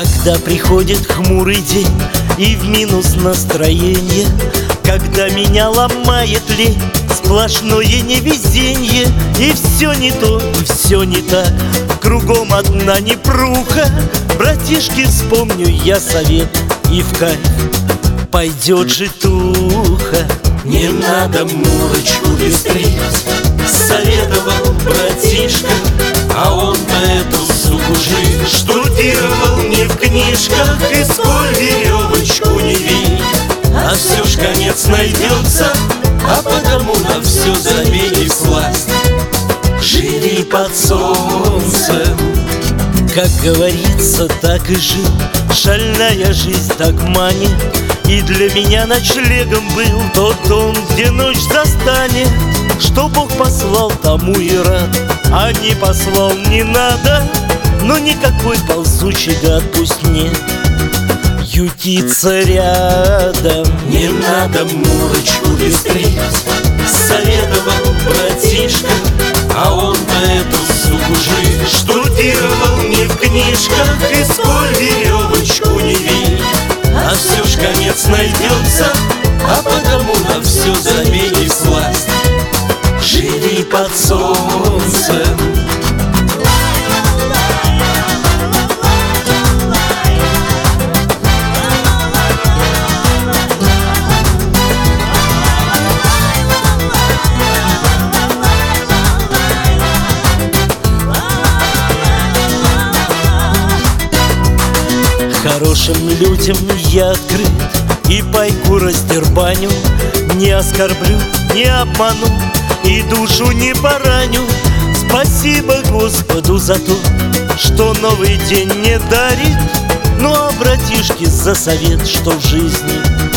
Когда приходит хмурый день и в минус настроение, когда меня ломает лень, сплошное невезенье, и все не то, и все не так, кругом одна непруха. Братишки, вспомню я совет, и в кайф пойдет житуха. Не надо Мурочку бестрить, советовал братишка, а он по эту суку жив. Штудировал не в книжках, и сколь веревочку не вей, а все ж конец найдется, а потому на все забей и сласть. Живи под солнцем. Как говорится, так и жил, шальная жизнь так манит. И для меня ночлегом был тот дом, где ночь застанет. Что Бог послал, тому и рад, а не послал не надо. Но никакой ползучий гад пусть не ютится рядом. Не надо Мурочку бестрить, советовал братишка, а он по эту суку жив. Штудировал не в книжках, и сколь веревочку не вей, а все ж конец найдется, а потому на все забей и сласть. Живи под солнцем. Хорошим людям я открыт и пайку раздербаню. Не оскорблю, не обману и душу не пораню. Спасибо Господу за то, что новый день не дарит. Ну а братишки за совет, что в жизни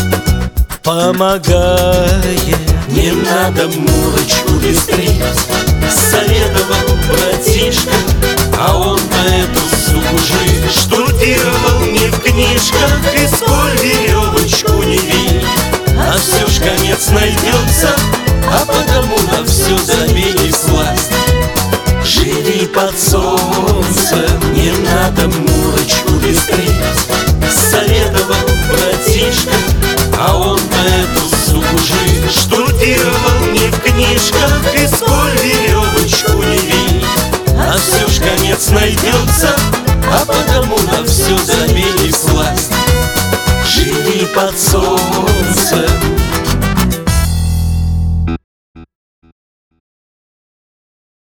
помогает. Не надо Мурочку бестрить, советовал братишка, а он по эту суку жив. Штудировал не в книжках, и сколь веревочку не вей, а все ж конец найдется, а потому на все забей и сласть. Живи под солнцем. Не надо Мурочку бестрить, советовал братишка, а он по эту суку жив. Штудировал не в книжках, и сколь веревочку не вей, а все ж конец найдется, а потому на все забей и сласть. Живи под солнцем.